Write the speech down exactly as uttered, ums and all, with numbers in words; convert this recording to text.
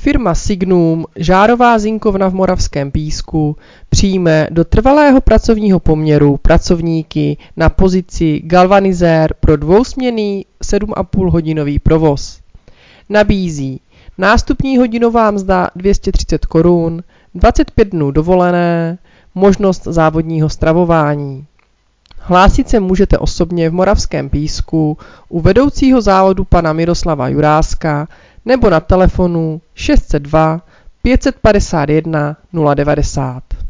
Firma Signum, žárová zinkovna v Moravském Písku, přijme do trvalého pracovního poměru pracovníky na pozici galvanizér pro dvousměnný sedm a půl hodinový provoz. Nabízí nástupní hodinová mzda dvě stě třicet korun, dvacet pět dnů dovolené, možnost závodního stravování. Hlásit se můžete osobně v Moravském Písku u vedoucího závodu pana Miroslava Juráska nebo na telefonu šest set dva pět set padesát jedna nula devadesát.